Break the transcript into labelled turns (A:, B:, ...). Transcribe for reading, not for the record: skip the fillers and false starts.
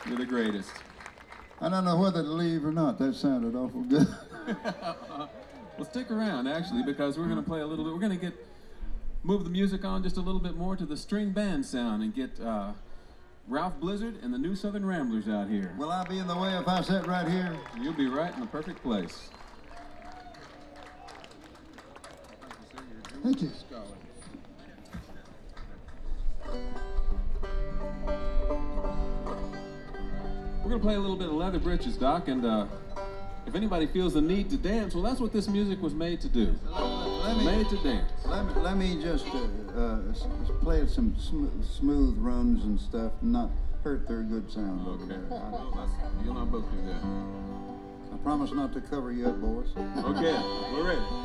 A: You're the greatest.
B: I don't know whether to leave or not. That sounded awful good.
A: Well, stick around, actually, because we're going to play a little bit. We're going to move the music on just a little bit more to the string band sound and get Ralph Blizzard and the New Southern Ramblers out here.
B: Will I be in the way if I sit right here?
A: You'll be right in the perfect place.
B: Thank you.
A: We're going to play a little bit of Leather Britches, Doc, and if anybody feels the need to dance, well, that's what this music was made to do. Made to dance.
B: Let me just play some smooth runs and stuff, and not hurt their good sound over there.
A: You'll not both do that.
B: I promise not to cover you up, boys.
A: Okay, we're ready.